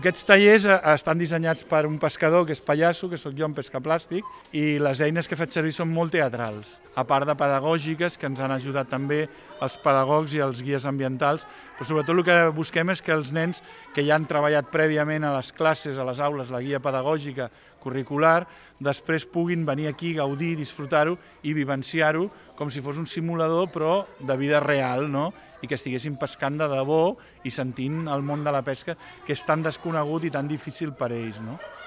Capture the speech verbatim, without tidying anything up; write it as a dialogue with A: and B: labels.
A: Aquests tallers estan dissenyats per un pescador, que és Pallasso, que sóc jo en pesca plàstic, i les eines que he fet servir són molt teatrals, a part de pedagògiques, que ens han ajudat també els pedagogs i els guies ambientals, però sobretot el que busquem és que els nens que ja han treballat prèviament a les classes, a les aules, la guia pedagògica curricular, després puguin venir aquí, gaudir, disfrutar-ho i vivenciar-ho com si fos un simulador, però de vida real, no? I que estiguessin pescant de debò i sentint el món de la pesca, que és tan desconegut i tan difícil per a ells, no?